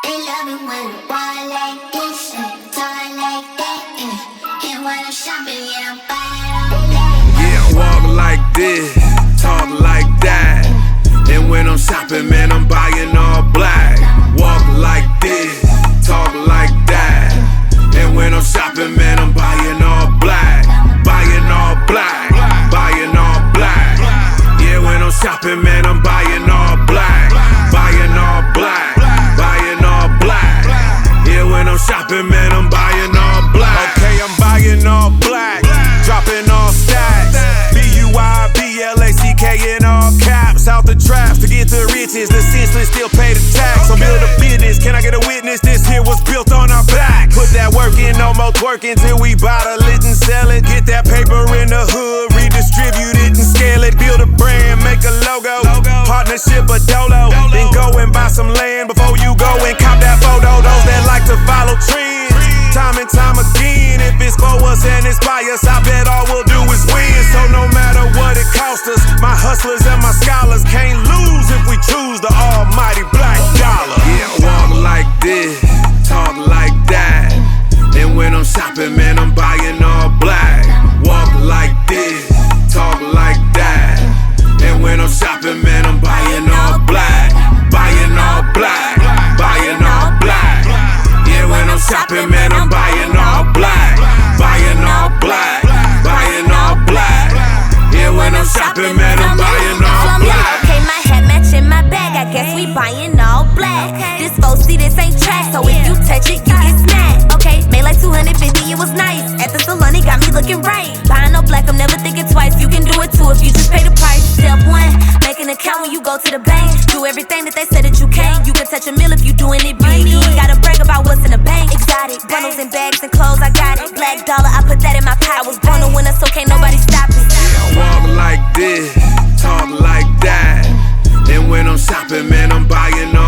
They love it when I walk like this, talk like that, and when I'm shopping, yeah, I'm buying all black. Yeah, I walk like this, talk like that, and when I'm shopping, man, I'm buying all black. Walk like this, talk like that, and when I'm shopping, man, I'm buying all black. Buying all black, buying all black. Yeah, when I'm shopping, man, I'm buying all black. Buying all black, buying all black. Yeah, when I'm shopping, man, I'm buying all black. Okay, I'm buying all black, dropping all stacks. B-U-I-B-L-A-C-K in all caps. Out the traps to get the riches, the senseless still pay the tax. So build a business, can I get a witness? This here was built on our back. Put that work in, no more twerking till we bottle it and sell it. Get that paper in the hood, redistribute it and scale it. Build a brand, make a logo, partnership a dolo. Then go and buy some land before you go and cop that photo. Those that like to follow trends, time and time again. If it's for us and it's by us, I bet all we'll do is win. So no matter what it costs us, my hustlers and my scholars can't lose if we choose the almighty black dollar. Yeah, walk like this, talk like that, and when I'm shopping, man, I'm buying all black. Walk like this, talk like that, and when I'm shopping, man, I'm buying all black. Buying all black, buying all black. Yeah, when I'm shopping, man, I'm buying all black. Buying all black, buying all black. Yeah, when I'm shopping, man, I'm buying all black. Okay, my hat matching my bag, I guess we buying all black. This 4C, this ain't trash, so if you touch it, you get smacked. Okay, made like 250, it was nice. At the salon, it got me looking right. Buying all black, I'm never thinking twice. You can do it too if you just pay the price. Step one, make an account when you go to the bank. Do everything that they said that you can't. You can touch a mill if you doing it big. You ain't gotta brag about what's in the bank. Exotic bundles and bags and clothes, I got it. Black dollar, I put that in my pot. I was born a winner, so can't nobody stop it. Walk like this, talk like that, and when I'm shopping, man, I'm buying